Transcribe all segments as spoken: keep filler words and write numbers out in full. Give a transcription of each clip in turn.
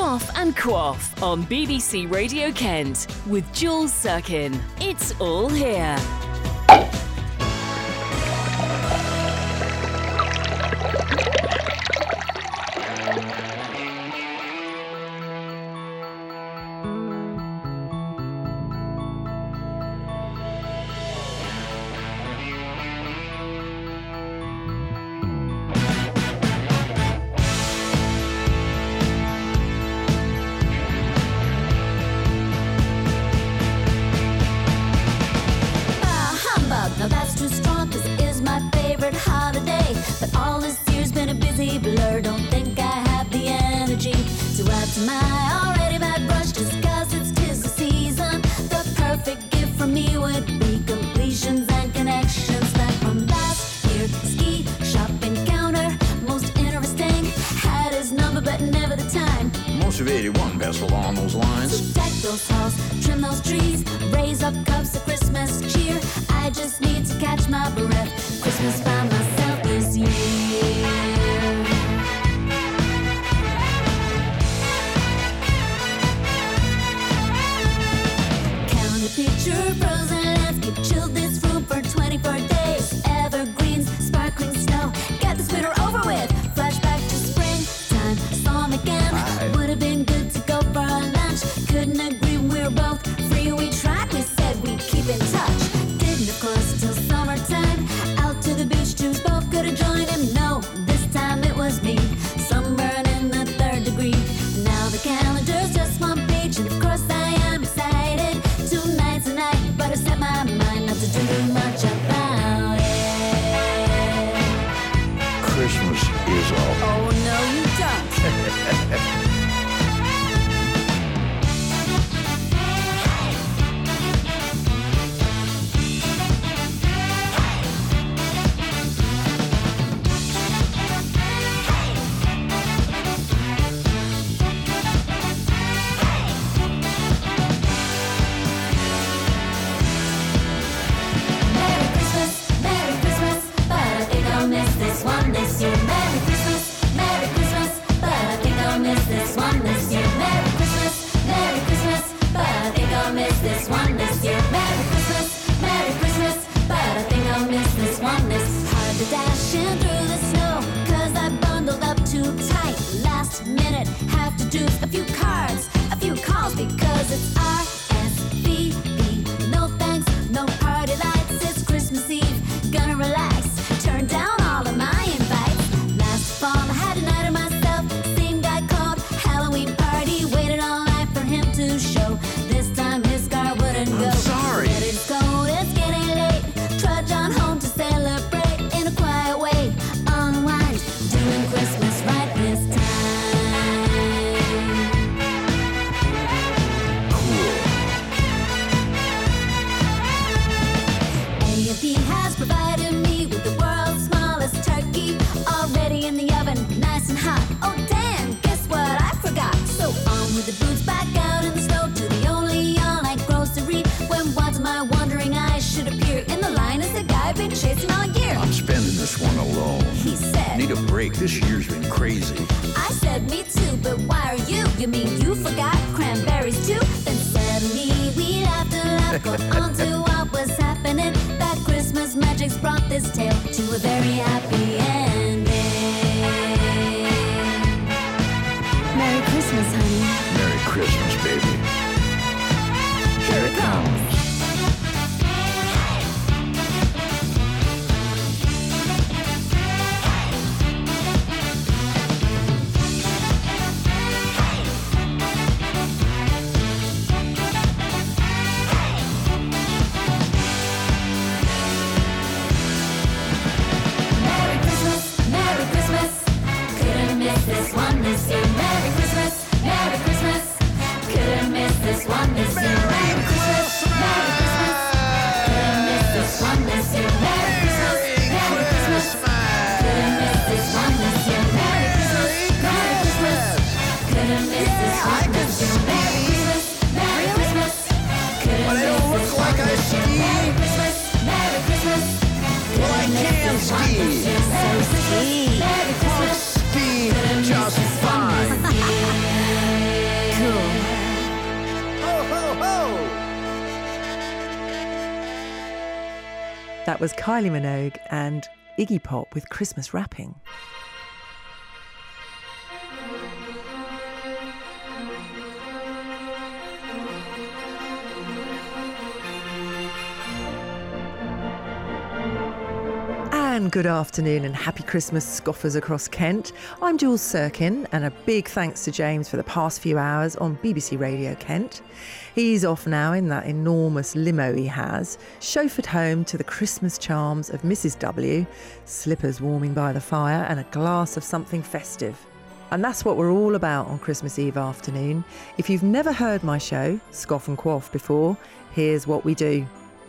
Cough and Quaff on B B C Radio Kent with Jules Sirkin. It's all here. Ski. Ski just fine. That was Kylie Minogue and Iggy Pop with Christmas Wrapping. And good afternoon and happy Christmas, scoffers across Kent. I'm Jules Sirkin, and a big thanks to James for the past few hours on B B C Radio Kent. He's off now in that enormous limo he has, chauffeured home to the Christmas charms of Missus W, slippers warming by the fire and a glass of something festive. And that's what we're all about on Christmas Eve afternoon. If you've never heard my show, Scoff and Quaff, before, here's what we do.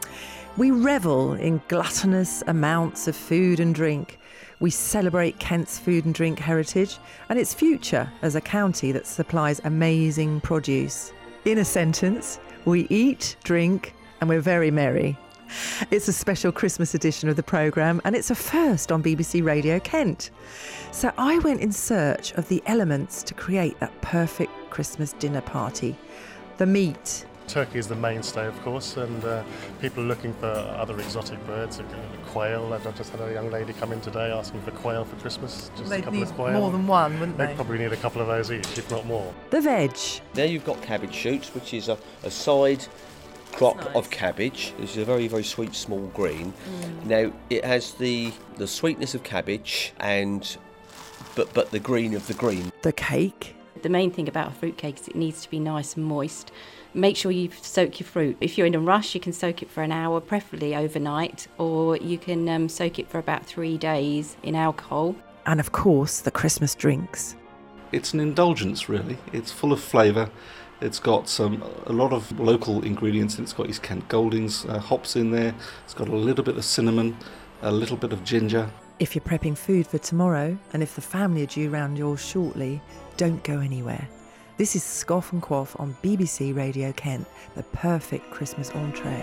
We revel in gluttonous amounts of food and drink. We celebrate Kent's food and drink heritage and its future as a county that supplies amazing produce. In a sentence, we eat, drink, and we're very merry. It's a special Christmas edition of the programme, and it's a first on B B C Radio Kent. So I went in search of the elements to create that perfect Christmas dinner party. The meat. Turkey is the mainstay, of course, and uh, people are looking for other exotic birds, quail. I've just had a young lady come in today asking for quail for Christmas. Just They'd a couple need of quail. more than one, wouldn't they? They'd probably need a couple of those each, if not more. The veg. There you've got cabbage shoots, which is a, a side crop nice. of cabbage. This is a very, very sweet, small green. Mm. Now, it has the, the sweetness of cabbage, and but but the green of the green. The cake. The main thing about a fruit cake is it needs to be nice and moist. Make sure you soak your fruit. If you're in a rush, you can soak it for an hour, preferably overnight, or you can um, soak it for about three days in alcohol. And of course, the Christmas drinks. It's an indulgence, really. It's full of flavour. It's got some a lot of local ingredients. It's got East Kent Goldings uh, hops in there. It's got a little bit of cinnamon, a little bit of ginger. If you're prepping food for tomorrow, and if the family are due round yours shortly, don't go anywhere. This is Scoff and Quaff on B B C Radio Kent, the perfect Christmas entree.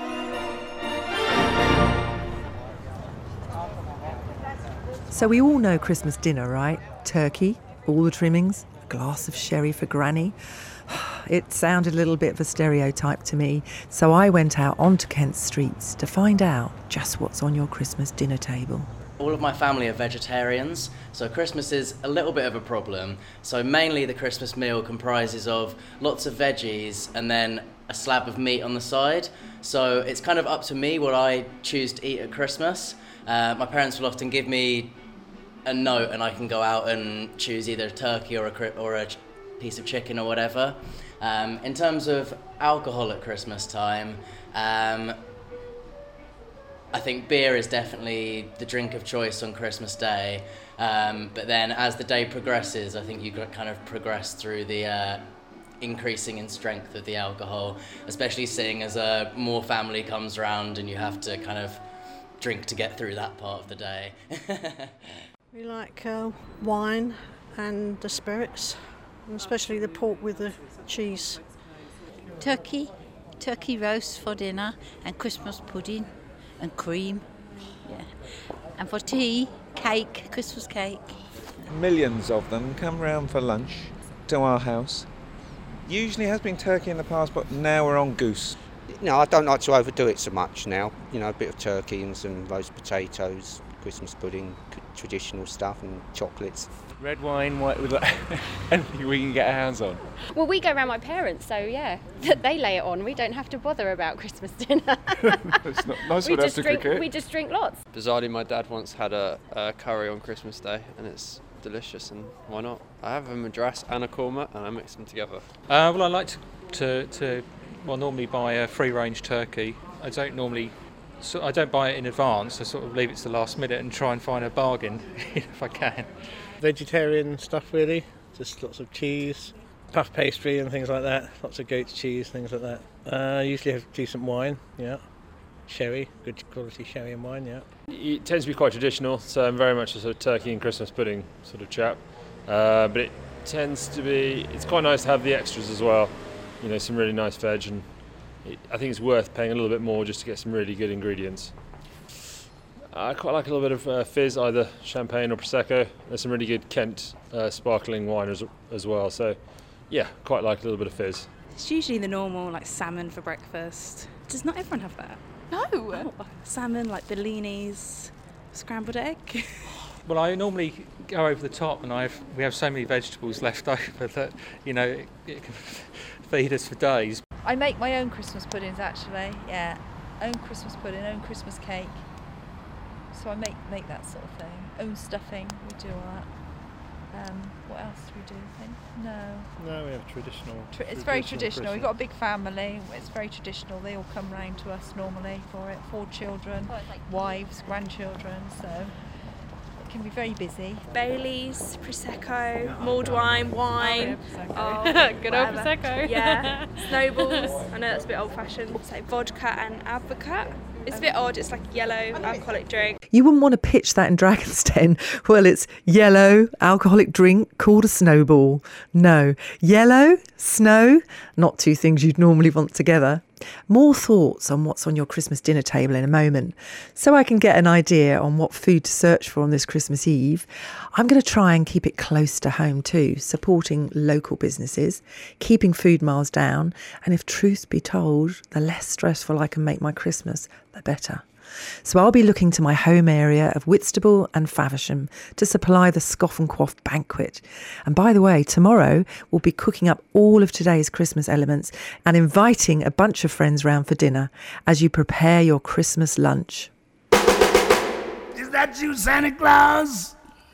So we all know Christmas dinner, right? Turkey, all the trimmings, a glass of sherry for Granny. It sounded a little bit of a stereotype to me, so I went out onto Kent streets to find out just what's on your Christmas dinner table. All of my family are vegetarians, so Christmas is a little bit of a problem. So mainly the Christmas meal comprises of lots of veggies and then a slab of meat on the side. So it's kind of up to me what I choose to eat at Christmas. Uh, my parents will often give me a note and I can go out and choose either a turkey or a, cri- or a ch- piece of chicken or whatever. Um, in terms of alcohol at Christmas time, um, I think beer is definitely the drink of choice on Christmas Day, um, but then as the day progresses, I think you kind of progress through the uh, increasing in strength of the alcohol, especially seeing as uh, more family comes around and you have to kind of drink to get through that part of the day. We like uh, wine and the spirits, and especially the pork with the cheese. Turkey, turkey roast for dinner, and Christmas pudding. And cream, yeah. And for tea, cake, Christmas cake. Millions of them come round for lunch to our house. Usually has been turkey in the past, but now we're on goose. No, I don't like to overdo it so much now. You know, a bit of turkey and some roast potatoes, Christmas pudding, traditional stuff, and chocolates. Red wine, white, with anything we can get our hands on. Well, we go around my parents, so yeah, they lay it on. We don't have to bother about Christmas dinner. It's not nice we one just to drink. cook it. We just drink lots. Bizarrely, my dad once had a, a curry on Christmas Day, and it's delicious. And why not? I have a madras and a korma, and I mix them together. Uh, well, I like to, to, to well, normally buy a free-range turkey. I don't normally. So I don't buy it in advance. I sort of leave it to the last minute and try and find a bargain if I can. Vegetarian stuff, really. Just lots of cheese, puff pastry and things like that. Lots of goat's cheese, things like that. Uh, usually have decent wine, yeah. Sherry, good quality sherry and wine, yeah. It tends to be quite traditional, so I'm very much a sort of turkey and Christmas pudding sort of chap. Uh, but it tends to be, it's quite nice to have the extras as well. You know, some really nice veg, and it, I think it's worth paying a little bit more just to get some really good ingredients. I quite like a little bit of uh, fizz, either champagne or Prosecco. There's some really good Kent uh, sparkling wine as, as well, so yeah, quite like a little bit of fizz. It's usually the normal, like salmon for breakfast. Does not everyone have that? No. Oh, salmon, like bellinis, scrambled egg. Well, I normally go over the top, and I've we have so many vegetables left over that, you know, it, it can feed us for days. I make my own Christmas puddings, actually. Yeah, own Christmas pudding, own Christmas cake. So I make make that sort of thing. Own stuffing, we do all that. Um, what else do we do? No. No, we have traditional. Tra- it's very traditional. We've got a big family. It's very traditional. They all come round to us normally for it. Four children, wives, grandchildren. So it can be very busy. Baileys, Prosecco, mulled wine, wine. Oh, Oh, good old whatever. Prosecco. Yeah. Snowballs. I know that's a bit old-fashioned. So vodka and advocate. It's a bit odd. It's like a yellow alcoholic drink. You wouldn't want to pitch that in Dragon's Den. Well, it's yellow alcoholic drink called a snowball. No, yellow, snow, not two things you'd normally want together. More thoughts on what's on your Christmas dinner table in a moment. So I can get an idea on what food to search for on this Christmas Eve, I'm going to try and keep it close to home too, supporting local businesses, keeping food miles down, and if truth be told, the less stressful I can make my Christmas, the better. So I'll be looking to my home area of Whitstable and Faversham to supply the Scoff and Quaff banquet. And by the way, tomorrow we'll be cooking up all of today's Christmas elements and inviting a bunch of friends round for dinner as you prepare your Christmas lunch. Is that you, Santa Claus?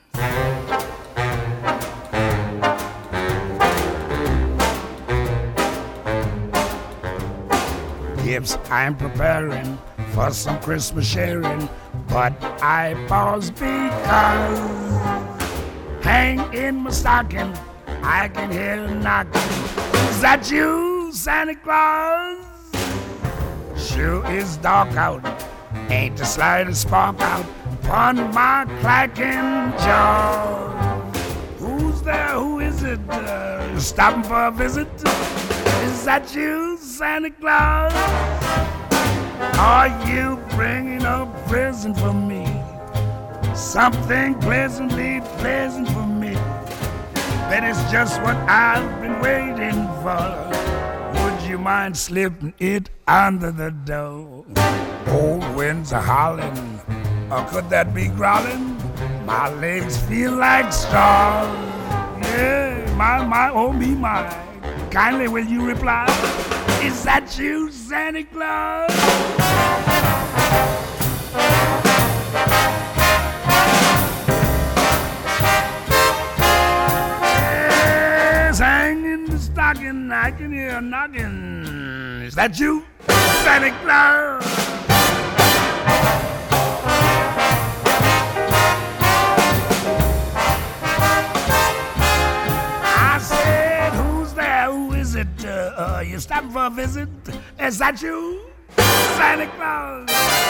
Yes, I'm preparing for some Christmas sharing, but I pause because hang in my stocking, I can hear a knocking. Is that you, Santa Claus? Sure is dark out, ain't the slightest spark out upon my clacking jaw. Who's there? Who is it? Uh, stopping for a visit? Is that you, Santa Claus? Are you bringing a present for me? Something pleasantly pleasant for me. That is just what I've been waiting for. Would you mind slipping it under the door? Old winds are howling, or could that be growling? My legs feel like straws. Yeah, my, my, oh me, my. Kindly will you reply? Is that you, Santa Claus? Yes, hang in the stocking, I can hear a knocking. Is that you, Santa Claus? I said, who's there? Who is it? Uh, uh, you stopping for a visit? Is that you, Santa Claus?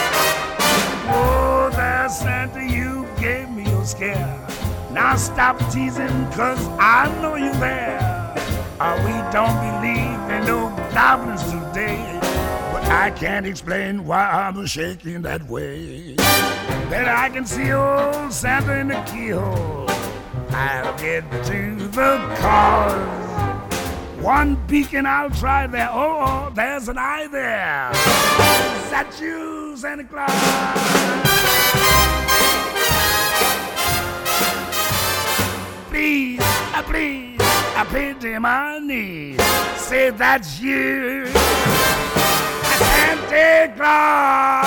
Oh, there, Santa, you gave me a scare. Now stop teasing, cause I know you're there. Uh, we don't believe in no goblins today, but I can't explain why I'm shaking that way. Then I can see old Santa in the keyhole. I'll get to the cause. One beacon I'll try there. Oh, oh, there's an eye there. Is that you, Santa Claus? Please, uh, please, I pity my knees. Say that's you, Santa Claus.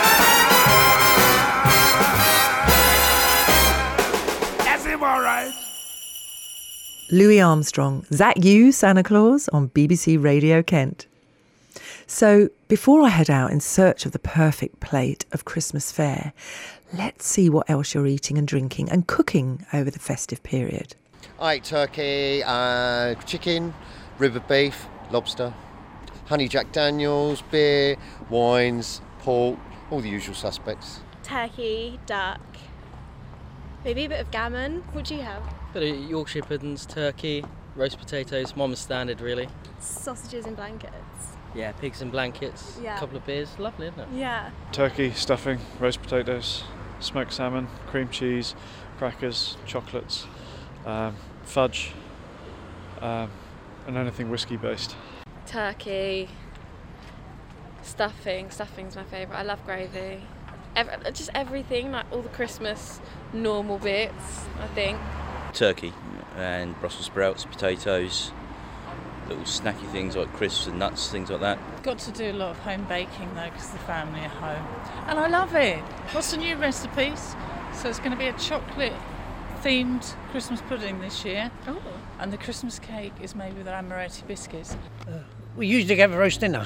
That's him, all right. Louis Armstrong, is that you, Santa Claus, on B B C Radio Kent. So before I head out in search of the perfect plate of Christmas fare, let's see what else you're eating and drinking and cooking over the festive period. I ate turkey, uh, chicken, rib of beef, lobster, honey Jack Daniels, beer, wines, pork, all the usual suspects. Turkey, duck, maybe a bit of gammon. What do you have? Bit of Yorkshire puddings, turkey, roast potatoes, mum's standard really. Sausages and blankets. Yeah, pigs and blankets, a Yeah. couple of beers, lovely isn't it? Yeah. Turkey, stuffing, roast potatoes, smoked salmon, cream cheese, crackers, chocolates, um, fudge, um, and anything whiskey based. Turkey, Stuffing, stuffing's my favourite. I love gravy. Every, just everything, like all the Christmas normal bits, I think. Turkey and Brussels sprouts, potatoes, little snacky things like crisps and nuts, things like that. Got to do a lot of home baking though, because the family are home. And I love it. What's the new recipes? So it's going to be a chocolate themed Christmas pudding this year. Oh. And the Christmas cake is made with amaretti biscuits. Uh, we usually have a roast dinner.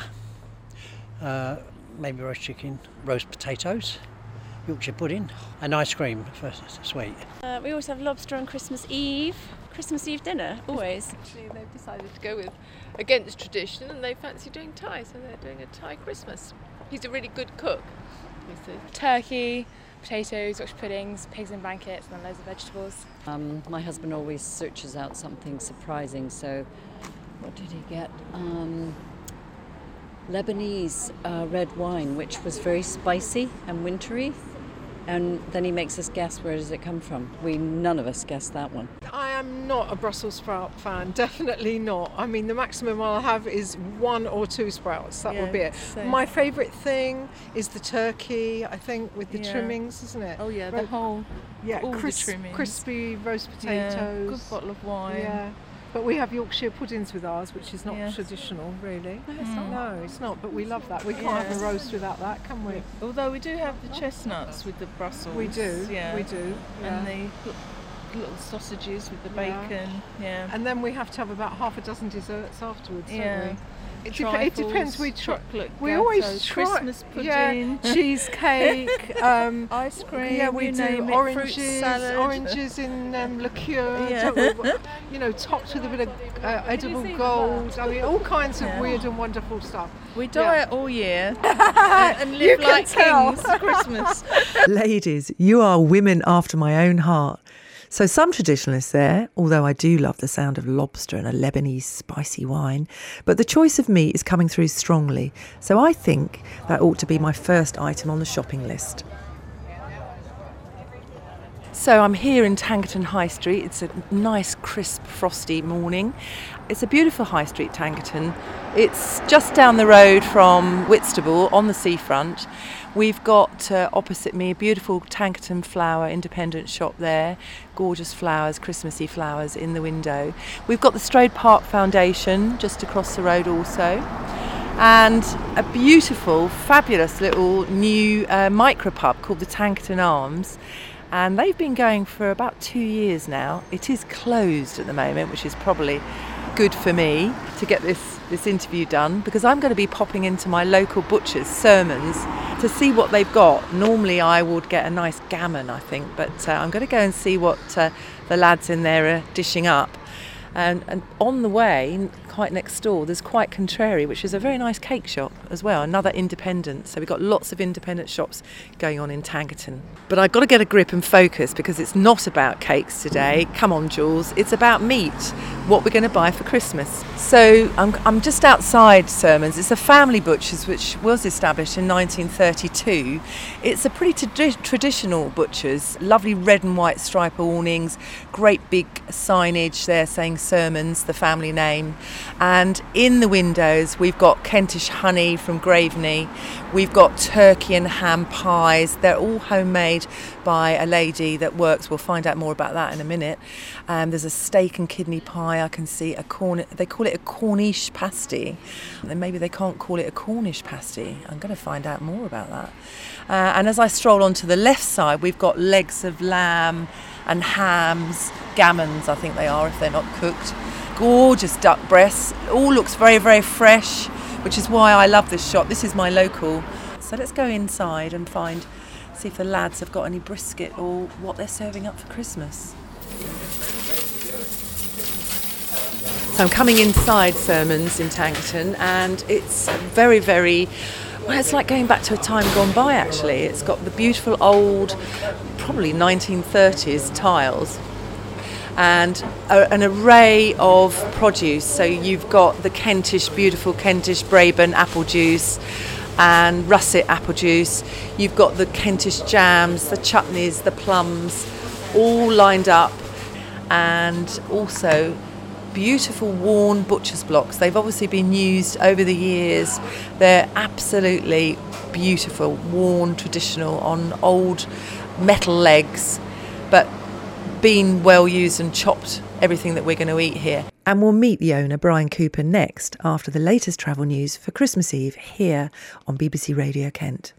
Uh, maybe roast chicken, roast potatoes, Yorkshire pudding and ice cream for sweet. Uh, we always have lobster on Christmas Eve. Christmas Eve dinner, always. Actually, they've decided to go with against tradition and they fancy doing Thai, so they're doing a Thai Christmas. He's a really good cook. Turkey, potatoes, Yorkshire puddings, pigs in blankets, and then loads of vegetables. Um, my husband always searches out something surprising, so what did he get? Um, Lebanese uh, red wine, which was very spicy and wintry, and then he makes us guess where does it come from. We none of us guessed that one. I am not a Brussels sprout fan, definitely not. I mean, the maximum I'll have is one or two sprouts, that Yeah, will be it. same. My favourite thing is the turkey, I think, with the Yeah. trimmings, isn't it? Oh yeah, the Ro- whole, yeah, all crisp- the trimmings. crispy roast Yeah, potatoes. good bottle of wine. Yeah. But we have Yorkshire puddings with ours, which is not Yes. traditional, really. No, it's not. No, it's not, but we love that. We can't have Yeah. a roast without that, can we? Although we do have the chestnuts with the Brussels. We do, yeah. we do, yeah. And the l- little sausages with the Yeah. bacon, yeah. And then we have to have about half a dozen desserts afterwards, Yeah. don't we? It, dep- it depends. We try. chocolate We gatto, always try. Christmas Yeah, pudding, cheesecake, um, ice cream. Yeah, we you do name it, oranges, fruit salad. oranges in um, liqueur. Yeah. don't we? You know, topped with a bit of uh, edible gold. I mean, all kinds of Yeah. weird and wonderful stuff. We Yeah. diet all year and You live can like tell. kings for Christmas. Ladies, you are women after my own heart. So some traditionalists there, although I do love the sound of lobster and a Lebanese spicy wine, but the choice of meat is coming through strongly. So I think that ought to be my first item on the shopping list. So I'm here in Tankerton High Street. It's a nice, crisp, frosty morning. It's a beautiful high street, Tankerton. It's just down the road from Whitstable on the seafront. We've got uh, opposite me a beautiful Tankerton Flower independent shop there. Gorgeous flowers, Christmassy flowers in the window. We've got the Strode Park Foundation just across the road also. And a beautiful, fabulous little new uh, micropub called the Tankerton Arms. And they've been going for about two years now. It is closed at the moment, which is probably good for me to get this, this interview done, because I'm going to be popping into my local butcher's, Sermons, to see what they've got. Normally I would get a nice gammon, I think, but uh, I'm going to go and see what uh, the lads in there are dishing up. And, and on the way, quite next door, there's Quite Contrary, which is a very nice cake shop as well, another independent. So we've got lots of independent shops going on in Tankerton. But I've got to get a grip and focus, because it's not about cakes today. Come on, Jules. It's about meat, what we're going to buy for Christmas. So I'm, I'm just outside Sermons. It's a family butcher's which was established in nineteen thirty-two. It's a pretty tradi- traditional butcher's, lovely red and white stripe awnings, great big signage there saying Sermons, the family name. And in the windows we've got Kentish honey from Graveney, we've got turkey and ham pies. They're all homemade by a lady that works, we'll find out more about that in a minute. Um, there's a steak and kidney pie, I can see a corn, they call it a Cornish pasty, and maybe they can't call it a Cornish pasty. I'm going to find out more about that. Uh, and as I stroll on to the left side, we've got legs of lamb and hams, gammons I think they are if they're not cooked. Gorgeous duck breasts, all looks very, very fresh, which is why I love this shop. This is my local. So let's go inside and find, see if the lads have got any brisket or what they're serving up for Christmas. So I'm coming inside Sermons in Tankerton, and it's very, very, well, it's like going back to a time gone by actually. It's got the beautiful old, probably nineteen thirties tiles, and a, an array of produce. So you've got the Kentish, beautiful Kentish Braben apple juice and russet apple juice. You've got the Kentish jams, the chutneys, the plums, all lined up, and also beautiful worn butcher's blocks. They've obviously been used over the years. They're absolutely beautiful, worn, traditional, on old metal legs, but been well used and chopped everything that we're going to eat here. And we'll meet the owner, Brian Cooper, next after the latest travel news for Christmas Eve here on B B C Radio Kent.